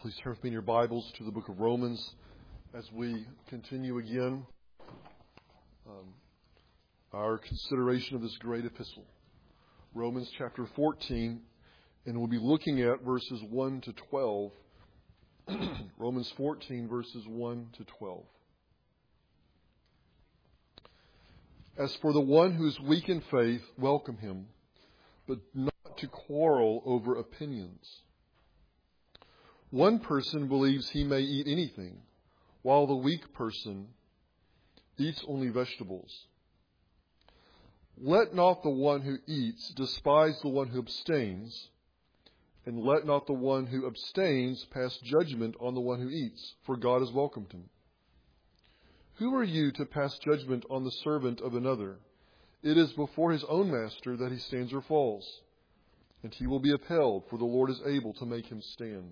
Please turn with me in your Bibles to the book of Romans as we continue again our consideration of this great epistle. Romans chapter 14, and we'll be looking at verses 1 to 12. Romans 14, verses 1 to 12. As for the one who is weak in faith, welcome him, but not to quarrel over opinions. One person believes he may eat anything, while the weak person eats only vegetables. Let not the one who eats despise the one who abstains, and let not the one who abstains pass judgment on the one who eats, for God has welcomed him. Who are you to pass judgment on the servant of another? It is before his own master that he stands or falls, and he will be upheld, for the Lord is able to make him stand.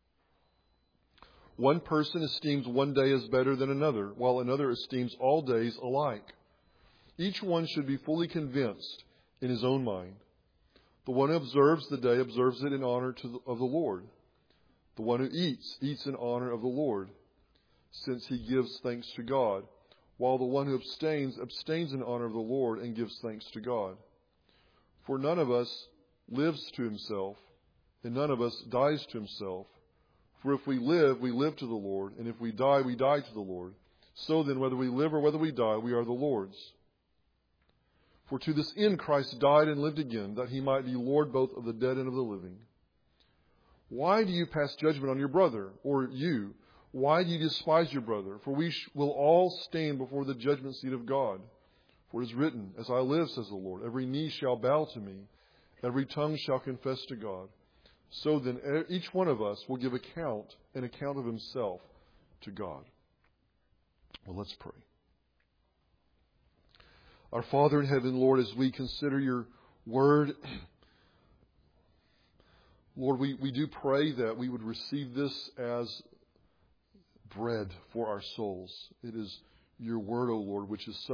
One person esteems one day as better than another, while another esteems all days alike. Each one should be fully convinced in his own mind. The one who observes the day observes it in honor of the Lord. The one who eats in honor of the Lord, since he gives thanks to God, while the one who abstains in honor of the Lord and gives thanks to God. For none of us lives to himself, and none of us dies to himself. For if we live to the Lord, and if we die to the Lord. So then, whether we live or whether we die, we are the Lord's. For to this end Christ died and lived again, that he might be Lord both of the dead and of the living. Why do you pass judgment on your brother, or you? Why do you despise your brother? For we will all stand before the judgment seat of God. For it is written, As I live, says the Lord, every knee shall bow to me, every tongue shall confess to God. So then each one of us will give an account of himself to God. Well, let's pray. Our Father in heaven, Lord, as we consider your word, Lord, we do pray that we would receive this as bread for our souls. It is your word, O Lord, which is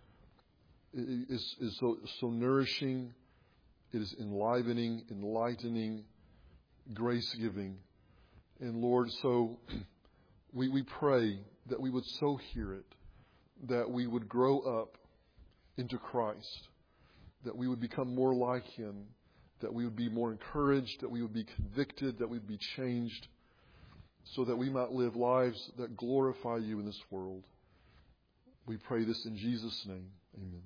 so nourishing. It is enlivening, enlightening, grace-giving. And Lord, so we pray that we would so hear it, that we would grow up into Christ, that we would become more like him, that we would be more encouraged, that we would be convicted, that we would be changed, so that we might live lives that glorify you in this world. We pray this in Jesus' name. Amen.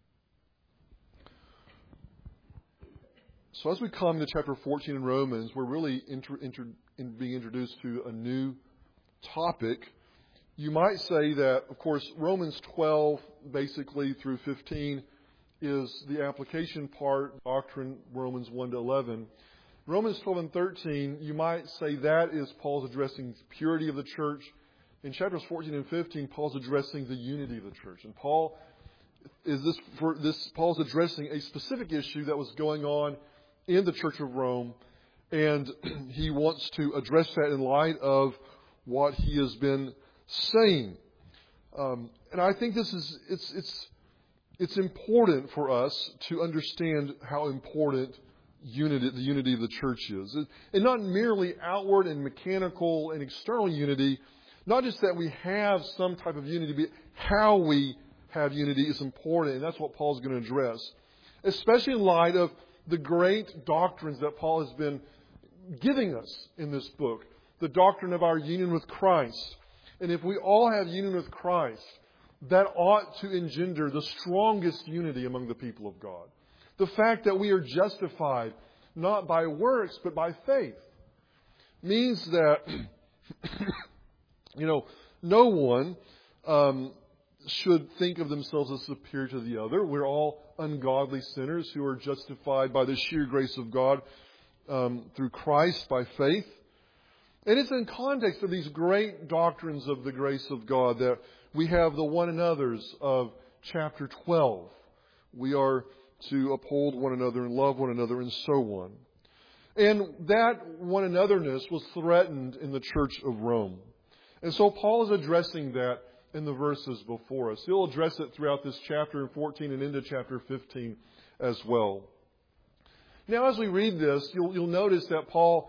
So as we come to chapter 14 in Romans, we're really being introduced to a new topic. You might say that, of course, Romans 12, basically through 15, is the application part, doctrine, Romans 1 to 11. Romans 12 and 13, you might say that is Paul's addressing purity of the church. In chapters 14 and 15, Paul's addressing the unity of the church. And Paul's addressing a specific issue that was going on in the Church of Rome, and he wants to address that in light of what he has been saying. And I think it's important for us to understand how important the unity of the church is. And not merely outward and mechanical and external unity, not just that we have some type of unity, but how we have unity is important, and that's what Paul's going to address. Especially in light of the great doctrines that Paul has been giving us in this book. The doctrine of our union with Christ. And if we all have union with Christ, that ought to engender the strongest unity among the people of God. The fact that we are justified not by works but by faith means that no one should think of themselves as superior to the other. We're all ungodly sinners who are justified by the sheer grace of God through Christ by faith. And it's in context of these great doctrines of the grace of God that we have the one another's of chapter 12. We are to uphold one another and love one another and so on. And that one anotherness was threatened in the Church of Rome. And so Paul is addressing that in the verses before us. He'll address it throughout this chapter in 14 and into chapter 15 as well. Now, as we read this, you'll notice that Paul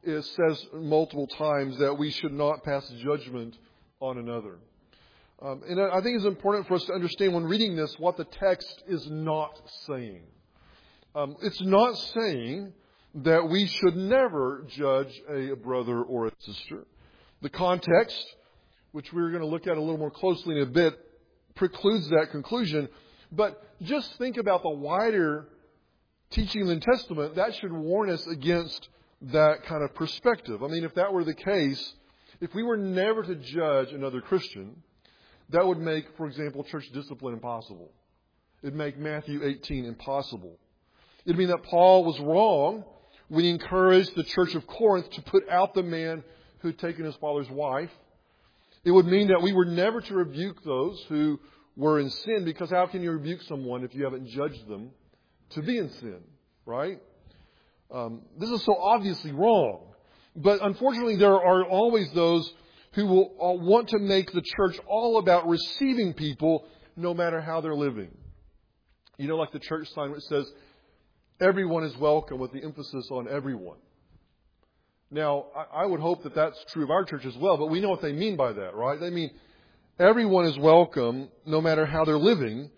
it says multiple times that we should not pass judgment on another. And I think it's important for us to understand when reading this what the text is not saying. It's not saying that we should never judge a brother or a sister. The context, which we're going to look at a little more closely in a bit, precludes that conclusion. But just think about the wider teaching in the New Testament. That should warn us against that kind of perspective. I mean, if that were the case, if we were never to judge another Christian, that would make, for example, church discipline impossible. It would make Matthew 18 impossible. It would mean that Paul was wrong when he encouraged the church of Corinth to put out the man who had taken his father's wife. It would mean that we were never to rebuke those who were in sin, because how can you rebuke someone if you haven't judged them to be in sin, right? This is so obviously wrong. But unfortunately, there are always those who will want to make the church all about receiving people no matter how they're living. You know, like the church sign which says, everyone is welcome, with the emphasis on everyone. Now, I would hope that that's true of our church as well, but we know what they mean by that, right? They mean everyone is welcome no matter how they're living.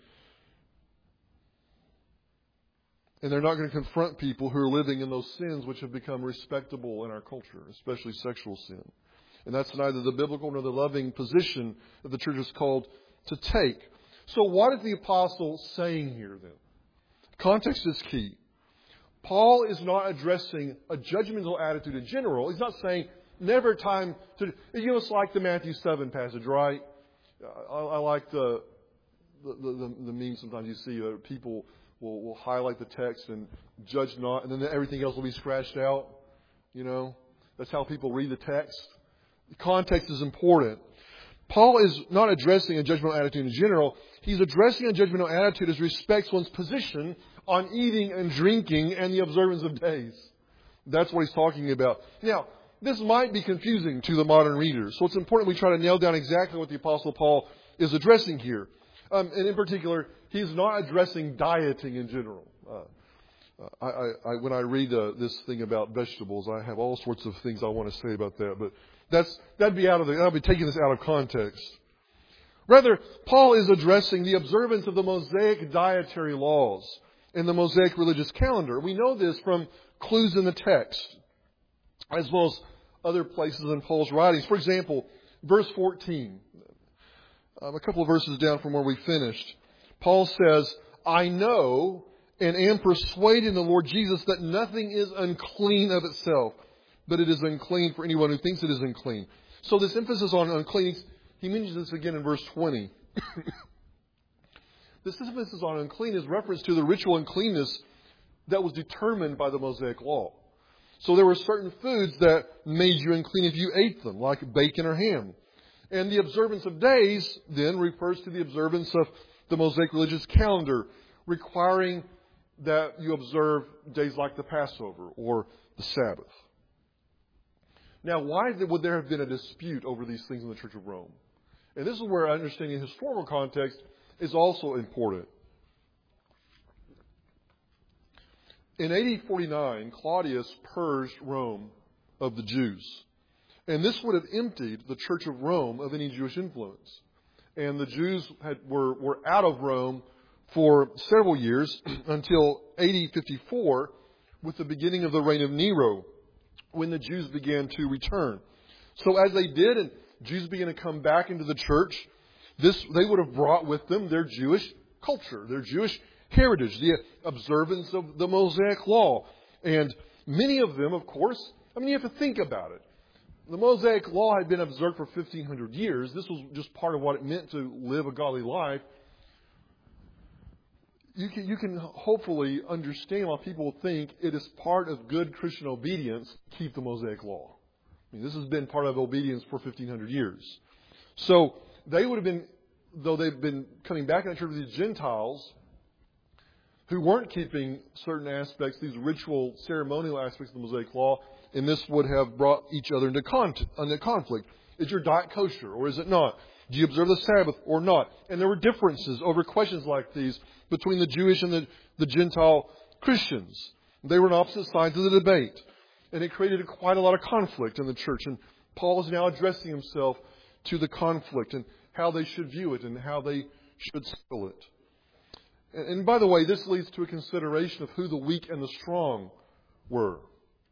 And they're not going to confront people who are living in those sins which have become respectable in our culture, especially sexual sin. And that's neither the biblical nor the loving position that the church is called to take. So what is the apostle saying here then? Context is key. Paul is not addressing a judgmental attitude in general. He's not saying never time to... You know, it's like the Matthew 7 passage, right? I like the meme sometimes you see people will highlight the text and judge not, and then everything else will be scratched out. You know, that's how people read the text. The context is important. Paul is not addressing a judgmental attitude in general. He's addressing a judgmental attitude as respects one's position on eating and drinking and the observance of days. That's what he's talking about. Now, this might be confusing to the modern reader, so it's important we try to nail down exactly what the Apostle Paul is addressing here. And in particular, he's not addressing dieting in general. When I read this thing about vegetables, I have all sorts of things I want to say about that, but I'll be taking this out of context. Rather, Paul is addressing the observance of the Mosaic dietary laws and the Mosaic religious calendar. We know this from clues in the text, as well as other places in Paul's writings. For example, verse 14, a couple of verses down from where we finished, Paul says, I know and am persuaded in the Lord Jesus that nothing is unclean of itself, but it is unclean for anyone who thinks it is unclean. So this emphasis on unclean, he mentions this again in verse 20. This emphasis on unclean is reference to the ritual uncleanness that was determined by the Mosaic law. So there were certain foods that made you unclean if you ate them, like bacon or ham. And the observance of days then refers to the observance of the Mosaic religious calendar, requiring that you observe days like the Passover or the Sabbath. Now, why would there have been a dispute over these things in the Church of Rome? And this is where understanding the historical context is also important. In AD 49, Claudius purged Rome of the Jews. And this would have emptied the Church of Rome of any Jewish influence. And the Jews were out of Rome for several years until AD 54, with the beginning of the reign of Nero, when the Jews began to return. So as they did, and Jews began to come back into the church, they would have brought with them their Jewish culture, their Jewish heritage, the observance of the Mosaic law. And many of them, of course, you have to think about it. The Mosaic law had been observed for 1,500 years. This was just part of what it meant to live a godly life. You can hopefully understand why people think it is part of good Christian obedience to keep the Mosaic law. This has been part of obedience for 1,500 years. So they would have been, though they've been coming back in the church with these Gentiles who weren't keeping certain aspects, these ritual, ceremonial aspects of the Mosaic law, and this would have brought each other into conflict. Is your diet kosher or is it not? Do you observe the Sabbath or not? And there were differences over questions like these between the Jewish and the Gentile Christians. They were on opposite sides of the debate. And it created quite a lot of conflict in the church. And Paul is now addressing himself to the conflict and how they should view it and how they should settle it. And by the way, this leads to a consideration of who the weak and the strong were.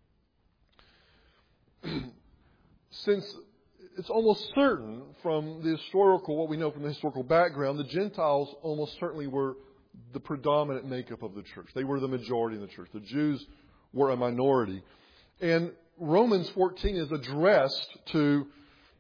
Since it's almost certain from the historical, what we know from the historical background, the Gentiles almost certainly were the predominant makeup of the church. They were the majority in the church. The Jews were a minority. And Romans 14 is addressed to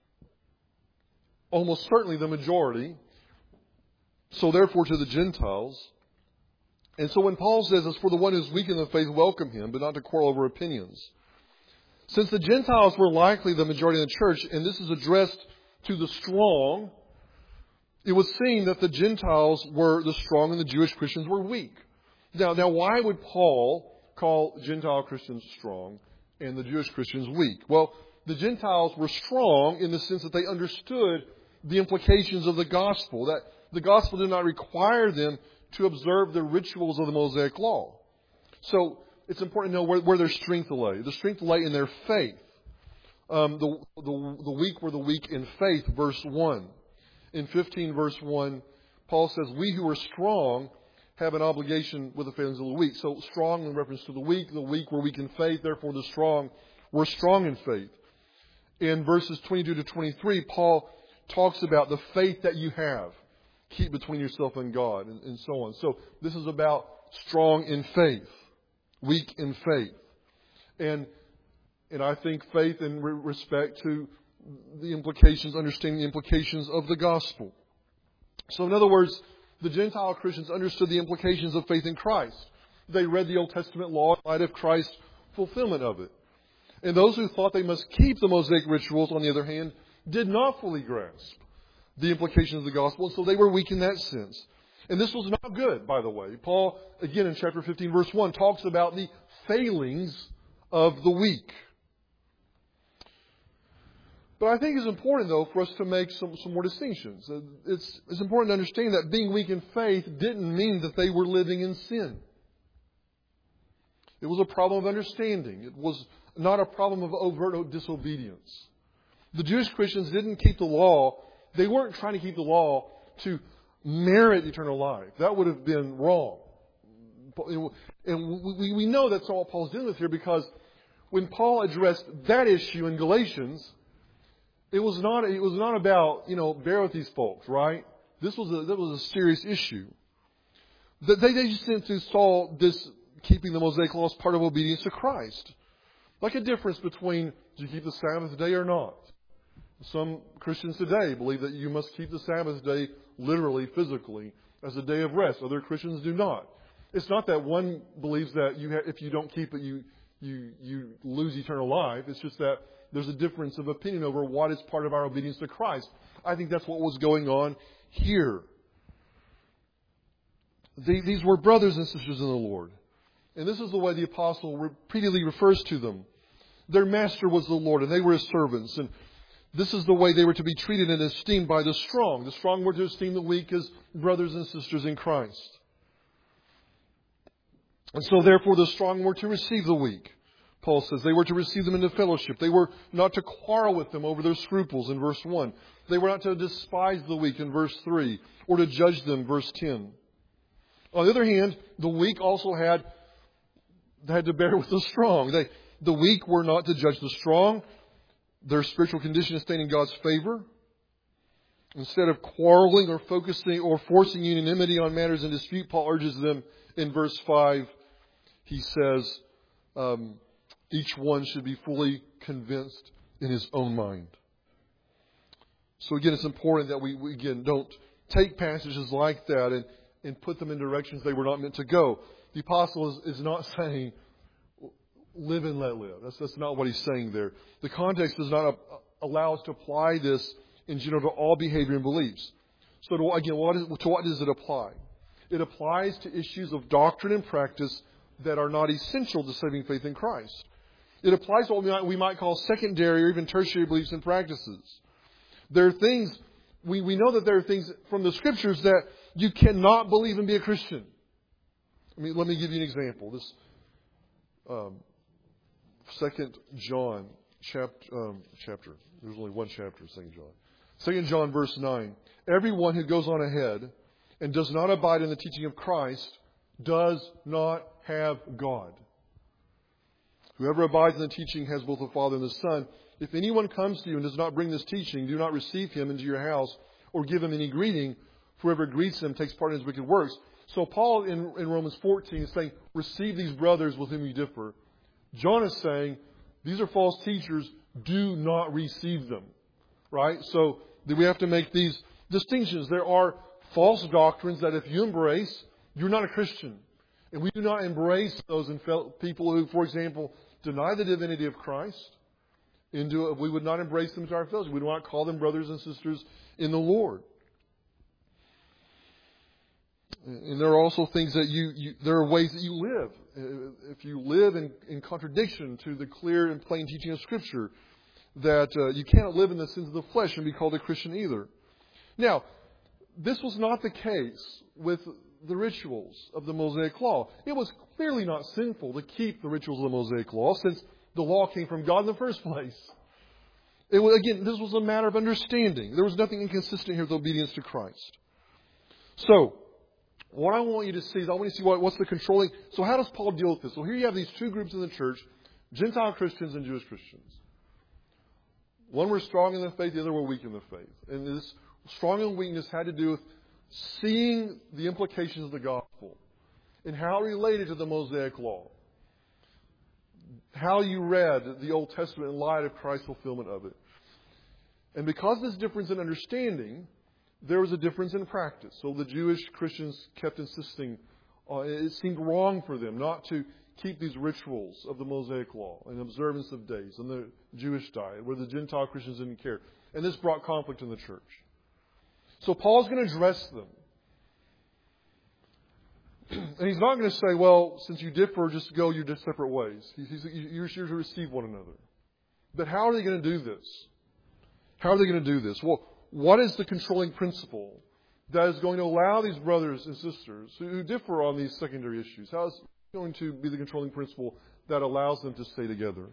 almost certainly the majority, so therefore to the Gentiles. And so when Paul says, as for the one who's weak in the faith, welcome him, but not to quarrel over opinions. Since the Gentiles were likely the majority of the church, and this is addressed to the strong, it was seen that the Gentiles were the strong and the Jewish Christians were weak. Now, why would Paul call Gentile Christians strong and the Jewish Christians weak? Well, the Gentiles were strong in the sense that they understood the implications of the gospel, that the gospel did not require them to observe the rituals of the Mosaic law. So it's important to know where their strength lay. The strength lay in their faith. The weak were the weak in faith, verse 1. In 15, verse 1, Paul says, we who are strong have an obligation with the failings of the weak. So strong in reference to the weak were weak in faith, therefore the strong were strong in faith. In verses 22 to 23, Paul talks about the faith that you have. Keep between yourself and God, and so on. So this is about strong in faith, weak in faith. And I think faith in respect to the implications, understanding the implications of the gospel. So in other words, the Gentile Christians understood the implications of faith in Christ. They read the Old Testament law in light of Christ's fulfillment of it. And those who thought they must keep the Mosaic rituals, on the other hand, did not fully grasp the implications of the gospel, and so they were weak in that sense. And this was not good, by the way. Paul, again in chapter 15, verse 1, talks about the failings of the weak. But I think it's important, though, for us to make some more distinctions. It's important to understand that being weak in faith didn't mean that they were living in sin. It was a problem of understanding. It was not a problem of overt disobedience. The Jewish Christians didn't keep the law. They weren't trying to keep the law to merit eternal life. That would have been wrong. And we know that's all Paul's dealing with here, because when Paul addressed that issue in Galatians, it was not about, bear with these folks, right? That was a serious issue. They just simply saw this keeping the Mosaic law as part of obedience to Christ. Like a difference between, do you keep the Sabbath day or not? Some Christians today believe that you must keep the Sabbath day literally, physically, as a day of rest. Other Christians do not. It's not that one believes that if you don't keep it, you lose eternal life. It's just that there's a difference of opinion over what is part of our obedience to Christ. I think that's what was going on here. These were brothers and sisters in the Lord. And this is the way the apostle repeatedly refers to them. Their master was the Lord, and they were his servants. And this is the way they were to be treated and esteemed by the strong. The strong were to esteem the weak as brothers and sisters in Christ. And so therefore the strong were to receive the weak. Paul says they were to receive them into fellowship. They were not to quarrel with them over their scruples in verse 1. They were not to despise the weak in verse 3, or to judge them, verse 10. On the other hand, the weak also had to bear with the strong. The weak were not to judge the strong. Their spiritual condition is staying in God's favor. Instead of quarreling or focusing or forcing unanimity on matters in dispute, Paul urges them in verse 5. He says, each one should be fully convinced in his own mind. So again, it's important that we don't take passages like that and put them in directions they were not meant to go. The apostle is not saying, live and let live. That's not what he's saying there. The context does not allow us to apply this in general to all behavior and beliefs. So to what does it apply? It applies to issues of doctrine and practice that are not essential to saving faith in Christ. It applies to what we might call secondary or even tertiary beliefs and practices. There are things, we know that there are things from the Scriptures that you cannot believe and be a Christian. Let me give you an example. 2 John chapter. There's only one chapter of 2 John. 2 John verse 9. Everyone who goes on ahead and does not abide in the teaching of Christ does not have God. Whoever abides in the teaching has both the Father and the Son. If anyone comes to you and does not bring this teaching, do not receive him into your house or give him any greeting. For whoever greets him takes part in his wicked works. So Paul in Romans 14 is saying, receive these brothers with whom you differ. John is saying, these are false teachers. Do not receive them. Right? So we have to make these distinctions. There are false doctrines that if you embrace, you're not a Christian. And we do not embrace those people who, for example, deny the divinity of Christ. We would not embrace them to our fellowship. We do not call them brothers and sisters in the Lord. And there are also things that there are ways that you live. If you live in contradiction to the clear and plain teaching of Scripture, that you cannot live in the sins of the flesh and be called a Christian either. Now, this was not the case with the rituals of the Mosaic Law. It was clearly not sinful to keep the rituals of the Mosaic Law, since the law came from God in the first place. This was a matter of understanding. There was nothing inconsistent here with obedience to Christ. So, what I want you to see is I want you to see what's the controlling. So how does Paul deal with this? So here you have these two groups in the church, Gentile Christians and Jewish Christians. One were strong in the faith, the other were weak in the faith. And this strong and weakness had to do with seeing the implications of the gospel and how it related to the Mosaic Law. How you read the Old Testament in light of Christ's fulfillment of it. And because of this difference in understanding, there was a difference in practice. So the Jewish Christians kept insisting, it seemed wrong for them not to keep these rituals of the Mosaic Law and observance of days and the Jewish diet, where the Gentile Christians didn't care. And this brought conflict in the church. So Paul's going to address them. And he's not going to say, well, since you differ, just go your separate ways. You're to receive one another. But how are they going to do this? How are they going to do this? Well, what is the controlling principle that is going to allow these brothers and sisters who differ on these secondary issues? How is it going to be the controlling principle that allows them to stay together?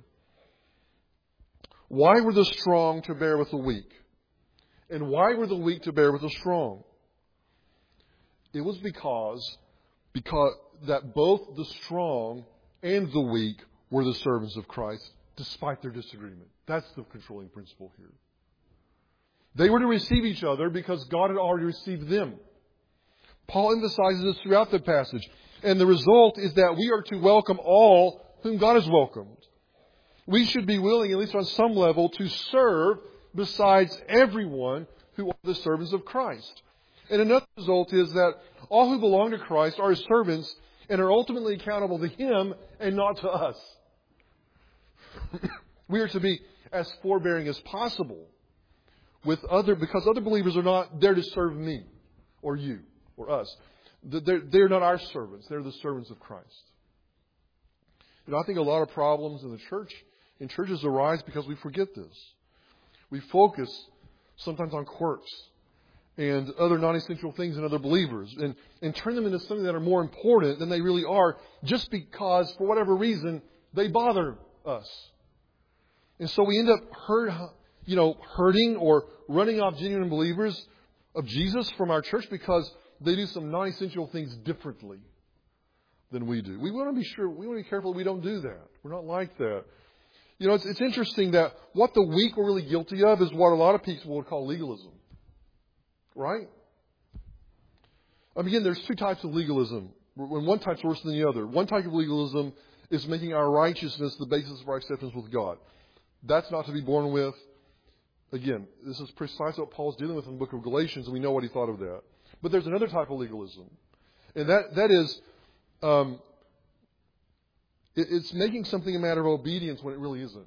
Why were the strong to bear with the weak? And why were the weak to bear with the strong? It was because that both the strong and the weak were the servants of Christ, despite their disagreement. That's the controlling principle here. They were to receive each other because God had already received them. Paul emphasizes this throughout the passage. And the result is that we are to welcome all whom God has welcomed. We should be willing, at least on some level, to serve besides everyone who are the servants of Christ. And another result is that all who belong to Christ are His servants and are ultimately accountable to Him and not to us. We are to be as forbearing as possible because other believers are not there to serve me or you or us. They're not our servants. They're the servants of Christ. I think a lot of problems in churches arise because we forget this. We focus sometimes on quirks and other non-essential things in other believers and turn them into something that are more important than they really are just because, for whatever reason, they bother us. And so we end up hurting or running off genuine believers of Jesus from our church because they do some non-essential things differently than we do. We want to be sure, we want to be careful that we don't do that. We're not like that. It's interesting that what the weak were really guilty of is what a lot of people would call legalism. Right? Again, there's two types of legalism. And one type's worse than the other. One type of legalism is making our righteousness the basis of our acceptance with God. That's not to be borne with. Again, this is precisely what Paul's dealing with in the book of Galatians, and we know what he thought of that. But there's another type of legalism. And that is, it's making something a matter of obedience when it really isn't.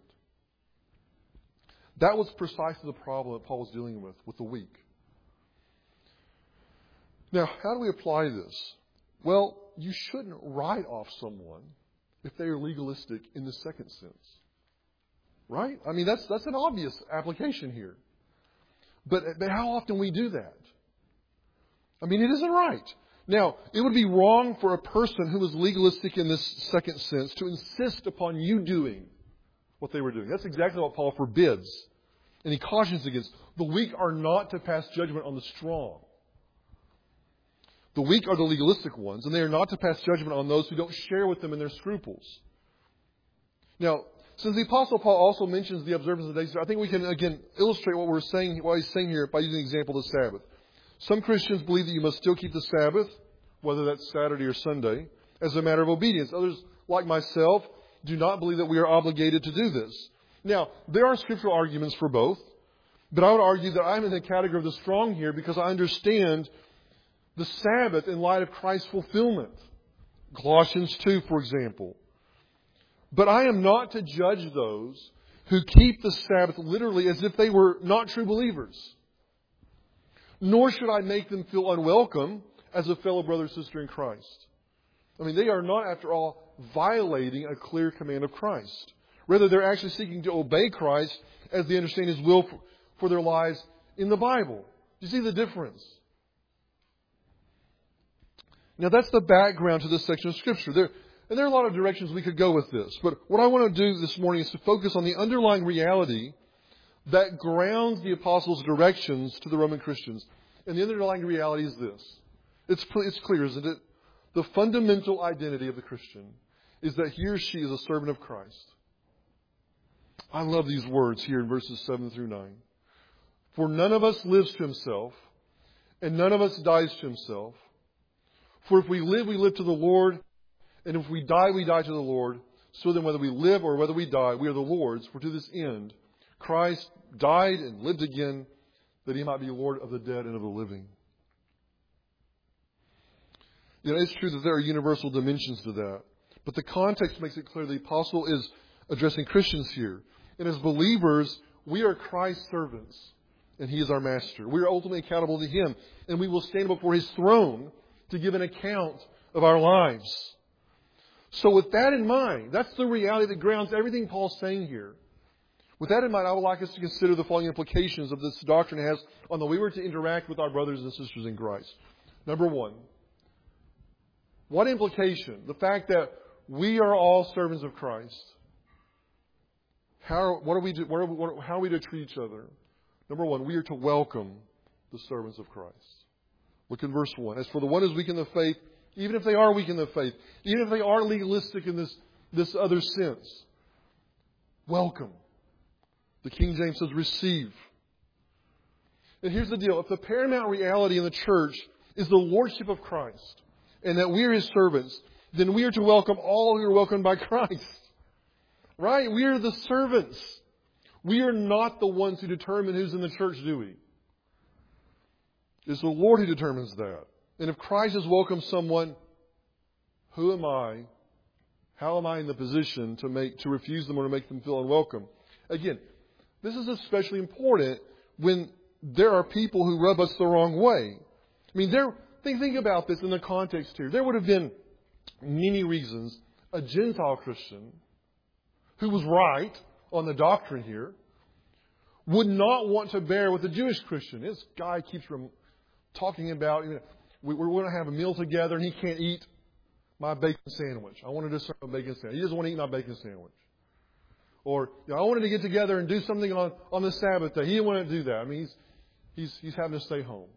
That was precisely the problem that Paul was dealing with the weak. Now, how do we apply this? Well, you shouldn't write off someone if they are legalistic in the second sense. Right? I mean, that's an obvious application here. But how often we do that? I mean, it isn't right. Now, it would be wrong for a person who is legalistic in this second sense to insist upon you doing what they were doing. That's exactly what Paul forbids. And he cautions against. The weak are not to pass judgment on the strong. The weak are the legalistic ones, and they are not to pass judgment on those who don't share with them in their scruples. Now, since the Apostle Paul also mentions the observance of the days, I think we can, again, illustrate what he's saying here by using the example of the Sabbath. Some Christians believe that you must still keep the Sabbath, whether that's Saturday or Sunday, as a matter of obedience. Others, like myself, do not believe that we are obligated to do this. Now, there are scriptural arguments for both, but I would argue that I'm in the category of the strong here because I understand the Sabbath in light of Christ's fulfillment. Colossians 2, for example. But I am not to judge those who keep the Sabbath literally as if they were not true believers. Nor should I make them feel unwelcome as a fellow brother or sister in Christ. I mean, they are not, after all, violating a clear command of Christ. Rather, they're actually seeking to obey Christ as they understand His will for their lives in the Bible. Do you see the difference? Now, that's the background to this section of Scripture. There are a lot of directions we could go with this. But what I want to do this morning is to focus on the underlying reality that grounds the Apostles' directions to the Roman Christians. And the underlying reality is this. It's clear, isn't it? The fundamental identity of the Christian is that he or she is a servant of Christ. I love these words here in verses 7 through 9. For none of us lives to himself, and none of us dies to himself. For if we live to the Lord, and if we die to the Lord. So then whether we live or whether we die, we are the Lord's. For to this end, Christ died and lived again, that He might be Lord of the dead and of the living. You know, it's true that there are universal dimensions to that. But the context makes it clear the Apostle is addressing Christians here. And as believers, we are Christ's servants, and He is our Master. We are ultimately accountable to Him, and we will stand before His throne to give an account of our lives. So with that in mind, that's the reality that grounds everything Paul's saying here. With that in mind, I would like us to consider the following implications of this doctrine has on the way we're to interact with our brothers and sisters in Christ. Number one, what implication? The fact that we are all servants of Christ. How are we to treat each other? Number one, we are to welcome the servants of Christ. Look in verse 1. As for the one who is weak in the faith, even if they are weak in the faith, even if they are legalistic in this other sense, welcome. The King James says receive. And here's the deal. If the paramount reality in the church is the lordship of Christ, and that we are His servants, then we are to welcome all who are welcomed by Christ. Right? We are the servants. We are not the ones who determine who's in the church, do we? It's the Lord who determines that. And if Christ has welcomed someone, who am I? How am I in the position to refuse them or to make them feel unwelcome? Again, this is especially important when there are people who rub us the wrong way. I mean, think about this in the context here. There would have been many reasons a Gentile Christian who was right on the doctrine here would not want to bear with a Jewish Christian. This guy keeps talking about, we're going to have a meal together and he can't eat my bacon sandwich. I wanted to serve a bacon sandwich. He doesn't want to eat my bacon sandwich. Or, I wanted to get together and do something on the Sabbath day. He didn't want to do that. I mean, he's having to stay home.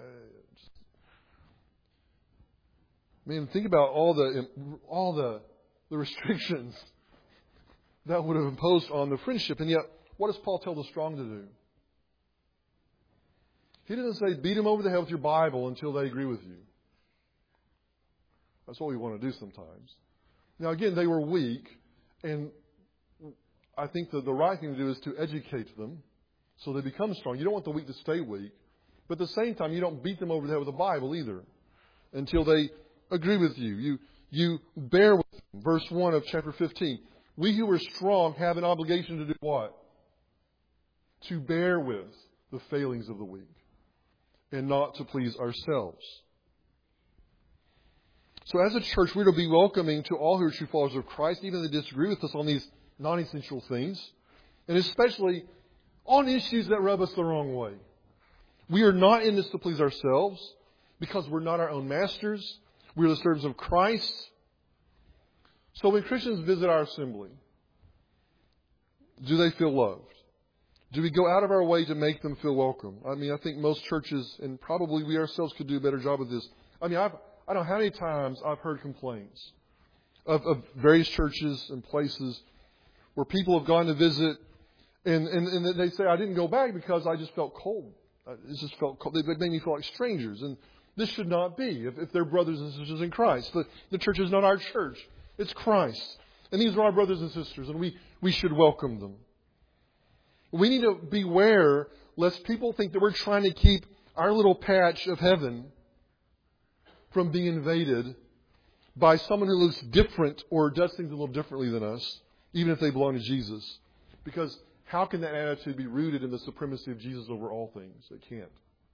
Think about all the restrictions that would have imposed on the friendship. And yet, what does Paul tell the strong to do? He doesn't say, beat them over the head with your Bible until they agree with you. That's what we want to do sometimes. Now, again, they were weak, and I think that the right thing to do is to educate them so they become strong. You don't want the weak to stay weak, but at the same time, you don't beat them over the head with the Bible either until they agree with you. You bear with them. Verse 1 of chapter 15. We who are strong have an obligation to do what? To bear with the failings of the weak and not to please ourselves. So as a church, we're to be welcoming to all who are true followers of Christ, even if they disagree with us on these non-essential things, and especially on issues that rub us the wrong way. We are not in this to please ourselves because we're not our own masters. We're the servants of Christ. So when Christians visit our assembly, Do they feel loved? Do we go out of our way to make them feel welcome? I mean, I think most churches, and probably we ourselves could do a better job of this. I mean, I don't know how many times I've heard complaints of various churches and places where people have gone to visit and they say, I didn't go back because I just felt cold. It just felt cold. They made me feel like strangers. And this should not be if they're brothers and sisters in Christ. The church is not our church. It's Christ. And these are our brothers and sisters, and we should welcome them. We need to beware lest people think that we're trying to keep our little patch of heaven from being invaded by someone who looks different or does things a little differently than us, even if they belong to Jesus. Because how can that attitude be rooted in the supremacy of Jesus over all things? It can't.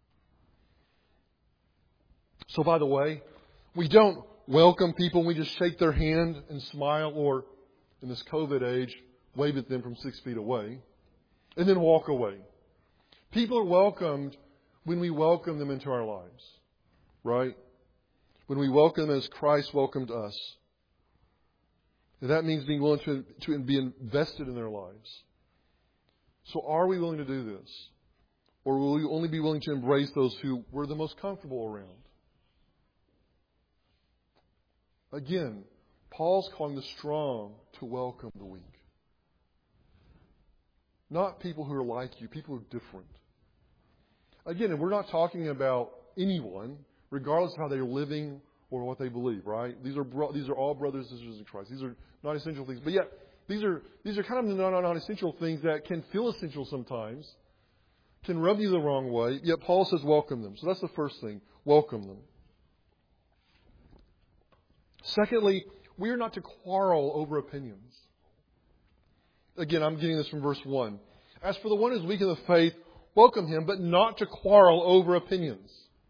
So, by the way, we don't welcome people. We just shake their hand and smile, or in this COVID age, wave at them from 6 feet away, and then walk away. People are welcomed when we welcome them into our lives, right? When we welcome them as Christ welcomed us. And that means being willing to be invested in their lives. So are we willing to do this? Or will we only be willing to embrace those who we're the most comfortable around? Again, Paul's calling the strong to welcome the weak. Not people who are like you, people who are different. Again, and we're not talking about anyone, regardless of how they're living or what they believe, right? These are all brothers and sisters in Christ. These are not essential things. But yet, these are kind of non-essential things that can feel essential sometimes, can rub you the wrong way. Yet Paul says welcome them. So that's the first thing. Welcome them. Secondly, we are not to quarrel over opinions. Again, I'm getting this from verse 1. As for the one who is weak in the faith, welcome him, but not to quarrel over opinions.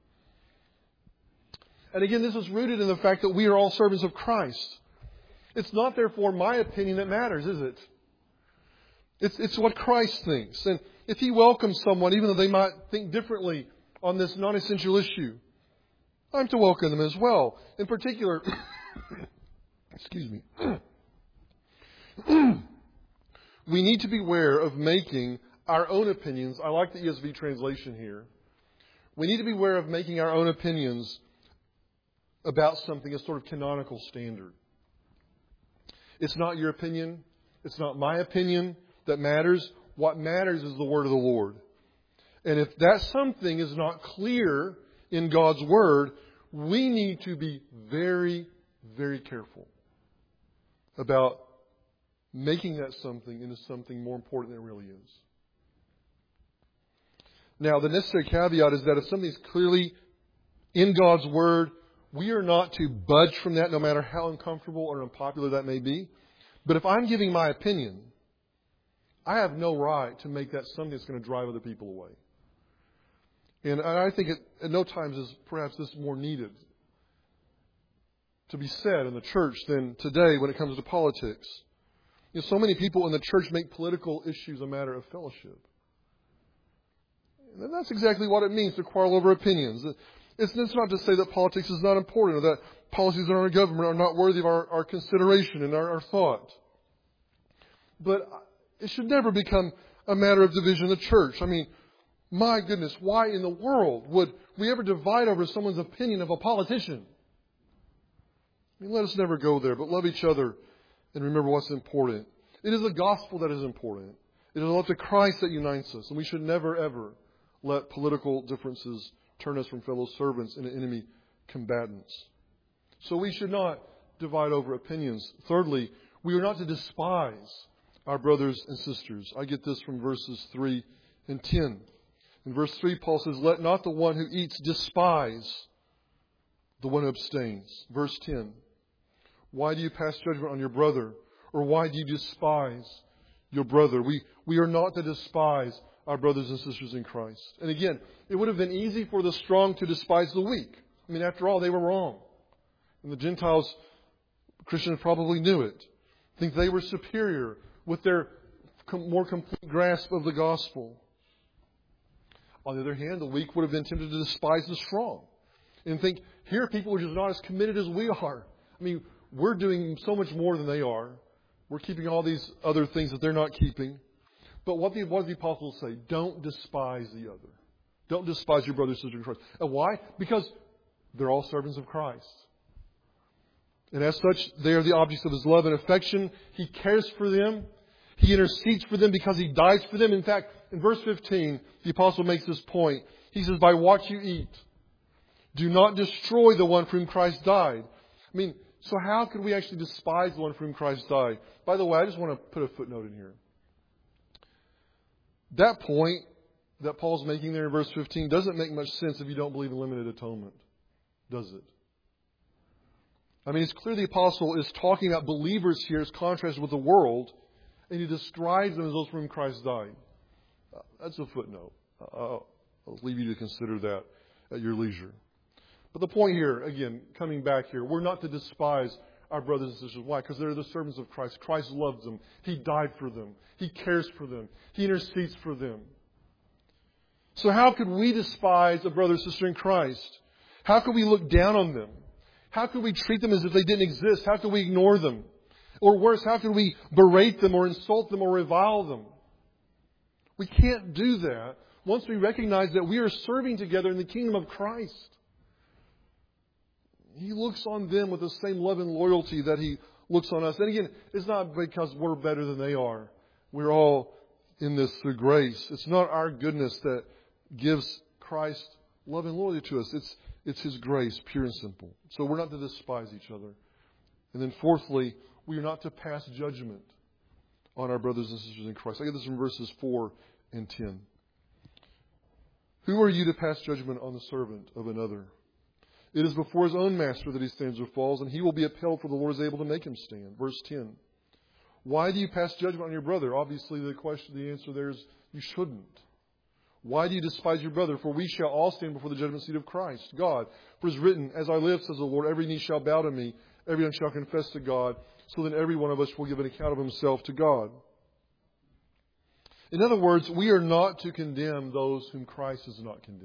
And again, this is rooted in the fact that we are all servants of Christ. It's not therefore my opinion that matters, is it? It's what Christ thinks. And if He welcomes someone, even though they might think differently on this non-essential issue, I'm to welcome them as well. In particular, excuse me, we need to beware of making our own opinions. I like the ESV translation here. We need to beware of making our own opinions about something a sort of canonical standard. It's not your opinion. It's not my opinion that matters. What matters is the word of the Lord. And if that something is not clear in God's word, we need to be very, very careful about making that something into something more important than it really is. Now, the necessary caveat is that if something is clearly in God's word, we are not to budge from that no matter how uncomfortable or unpopular that may be. But if I'm giving my opinion, I have no right to make that something that's going to drive other people away. And I think at no times is perhaps this more needed to be said in the church than today when it comes to politics. You know, so many people in the church make political issues a matter of fellowship. And that's exactly what it means to quarrel over opinions. It's not to say that politics is not important or that policies in our government are not worthy of our consideration and our thought. But it should never become a matter of division in the church. I mean, my goodness, why in the world would we ever divide over someone's opinion of a politician? I mean, let us never go there, but love each other and remember what's important. It is the gospel that is important. It is the love to Christ that unites us, and we should never, ever let political differences turn us from fellow servants into enemy combatants. So we should not divide over opinions. Thirdly, we are not to despise our brothers and sisters. I get this from verses 3 and 10. In verse 3, Paul says, "Let not the one who eats despise the one who abstains." Verse 10, "Why do you pass judgment on your brother? Or why do you despise your brother?" We are not to despise our brothers and sisters in Christ. And again, it would have been easy for the strong to despise the weak. I mean, after all, they were wrong. And the Gentiles, Christians probably knew it. Think they were superior with their more complete grasp of the gospel. On the other hand, the weak would have been tempted to despise the strong and think, here people are just not as committed as we are. I mean, we're doing so much more than they are. We're keeping all these other things that they're not keeping. But what does the apostles say? Don't despise the other. Don't despise your brother and sister in Christ. And why? Because they're all servants of Christ. And as such, they are the objects of His love and affection. He cares for them. He intercedes for them because He dies for them. In fact, in verse 15, the apostle makes this point. He says, by what you eat, do not destroy the one for whom Christ died. I mean, so how could we actually despise the one for whom Christ died? By the way, I just want to put a footnote in here. That point that Paul's making there in verse 15 doesn't make much sense if you don't believe in limited atonement, does it? I mean, it's clear the apostle is talking about believers here as contrasted with the world, and he describes them as those for whom Christ died. That's a footnote. I'll leave you to consider that at your leisure. But the point here, again, coming back here, we're not to despise our brothers and sisters. Why? Because they're the servants of Christ. Christ loves them. He died for them. He cares for them. He intercedes for them. So how could we despise a brother or sister in Christ? How could we look down on them? How could we treat them as if they didn't exist? How could we ignore them? Or worse, how could we berate them or insult them or revile them? We can't do that once we recognize that we are serving together in the kingdom of Christ. He looks on them with the same love and loyalty that He looks on us. And again, it's not because we're better than they are. We're all in this through grace. It's not our goodness that gives Christ love and loyalty to us. It's His grace, pure and simple. So we're not to despise each other. And then fourthly, we are not to pass judgment on our brothers and sisters in Christ. I get this from verses 4 and 10. Who are you to pass judgment on the servant of another? It is before his own master that he stands or falls, and he will be upheld, for the Lord is able to make him stand. Verse 10. Why do you pass judgment on your brother? Obviously, the answer there is you shouldn't. Why do you despise your brother? For we shall all stand before the judgment seat of Christ, God. For it is written, as I live, says the Lord, every knee shall bow to me, every tongue shall confess to God, so then every one of us will give an account of himself to God. In other words, we are not to condemn those whom Christ has not condemned.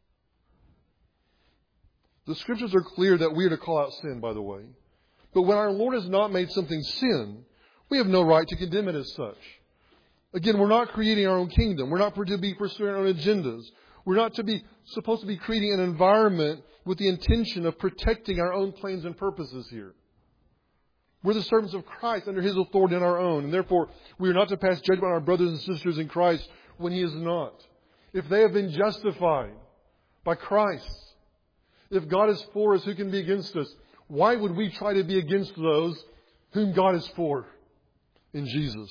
The Scriptures are clear that we are to call out sin, by the way. But when our Lord has not made something sin, we have no right to condemn it as such. Again, we're not creating our own kingdom. We're not to be pursuing our own agendas. We're not supposed to be creating an environment with the intention of protecting our own plans and purposes here. We're the servants of Christ under His authority and our own. And therefore, we are not to pass judgment on our brothers and sisters in Christ when He is not. If they have been justified by Christ, if God is for us, who can be against us? Why would we try to be against those whom God is for in Jesus?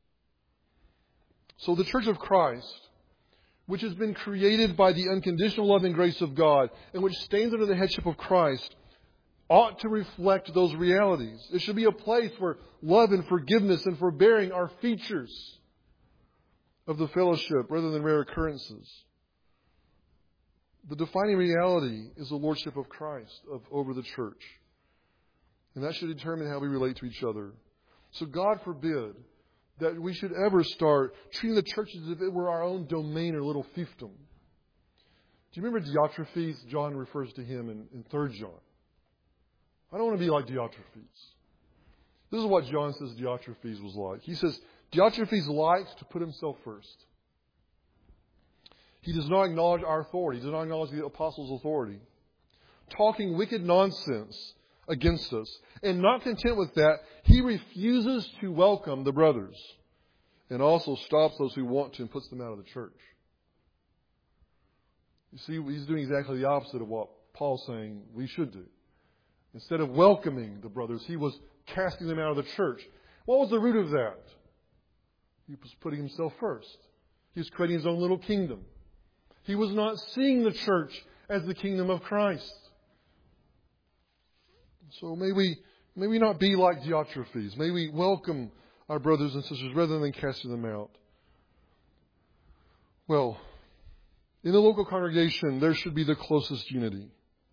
So the Church of Christ, which has been created by the unconditional love and grace of God, and which stands under the headship of Christ, ought to reflect those realities. It should be a place where love and forgiveness and forbearing are features of the fellowship rather than rare occurrences. The defining reality is the lordship of Christ over the church. And that should determine how we relate to each other. So God forbid that we should ever start treating the church as if it were our own domain or little fiefdom. Do you remember Diotrephes? John refers to him in 3 John. I don't want to be like Diotrephes. This is what John says Diotrephes was like. He says, Diotrephes likes to put himself first. He does not acknowledge our authority. He does not acknowledge the apostles' authority. Talking wicked nonsense against us. And not content with that, he refuses to welcome the brothers. And also stops those who want to and puts them out of the church. You see, he's doing exactly the opposite of what Paul's saying we should do. Instead of welcoming the brothers, he was casting them out of the church. What was the root of that? He was putting himself first. He was creating his own little kingdom. He was not seeing the church as the kingdom of Christ. So may we not be like Diotrephes. May we welcome our brothers and sisters rather than casting them out. Well, in the local congregation, there should be the closest unity.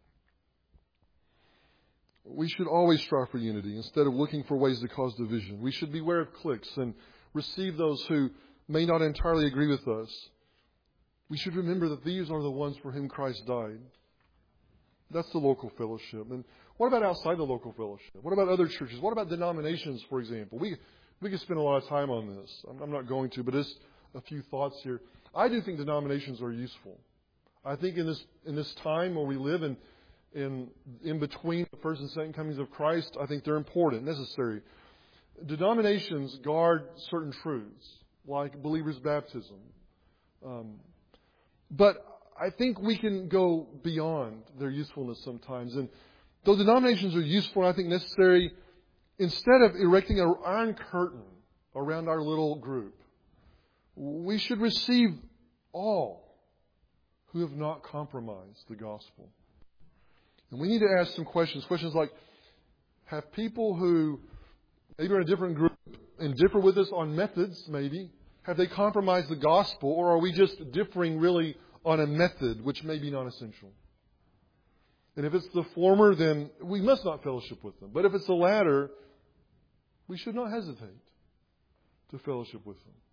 We should always strive for unity instead of looking for ways to cause division. We should beware of cliques and receive those who may not entirely agree with us. We should remember that these are the ones for whom Christ died. That's the local fellowship. And what about outside the local fellowship? What about other churches? What about denominations, for example? We could spend a lot of time on this. I'm not going to, but just a few thoughts here. I do think denominations are useful. I think in this time where we live in between the first and second comings of Christ, I think they're important, necessary. Denominations guard certain truths, like believers' baptism. But I think we can go beyond their usefulness sometimes. And though denominations are useful and I think necessary, instead of erecting an iron curtain around our little group, we should receive all who have not compromised the gospel. And we need to ask some questions. Questions like, have people who maybe are in a different group and differ with us on methods, maybe, have they compromised the gospel, or are we just differing really on a method which may be non-essential? And if it's the former, then we must not fellowship with them. But if it's the latter, we should not hesitate to fellowship with them.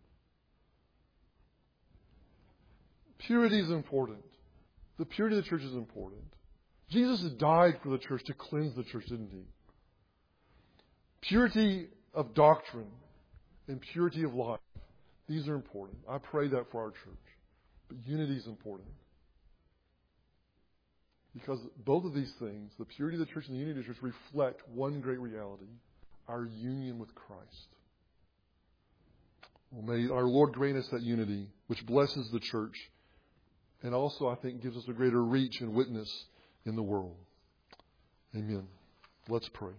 Purity is important. The purity of the church is important. Jesus died for the church to cleanse the church, didn't He? Purity of doctrine and purity of life. These are important. I pray that for our church. But unity is important. Because both of these things, the purity of the church and the unity of the church, reflect one great reality: our union with Christ. Well, may our Lord grant us that unity, which blesses the church, and also, I think, gives us a greater reach and witness in the world. Amen. Let's pray.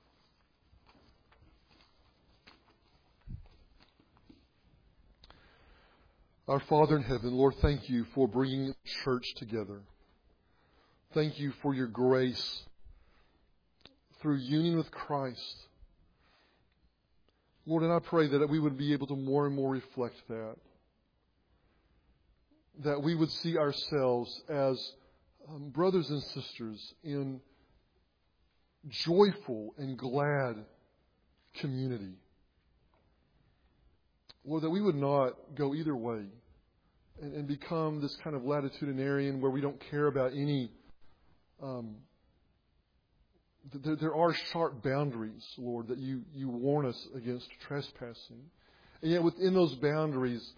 Our Father in heaven, Lord, thank You for bringing the church together. Thank You for Your grace through union with Christ. Lord, and I pray that we would be able to more and more reflect that. That we would see ourselves as brothers and sisters in joyful and glad community. Lord, that we would not go either way and become this kind of latitudinarian where we don't care about any. There are sharp boundaries, Lord, that you warn us against trespassing. And yet within those boundaries,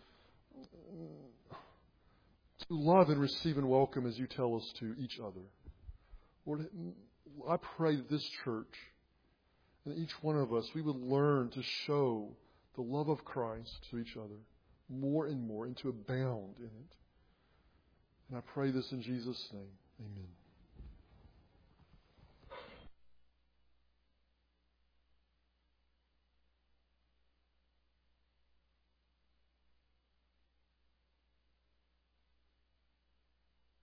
to love and receive and welcome as You tell us to each other. Lord, I pray that this church and each one of us, we would learn to show the love of Christ to each other more and more and to abound in it. And I pray this in Jesus' name. Amen.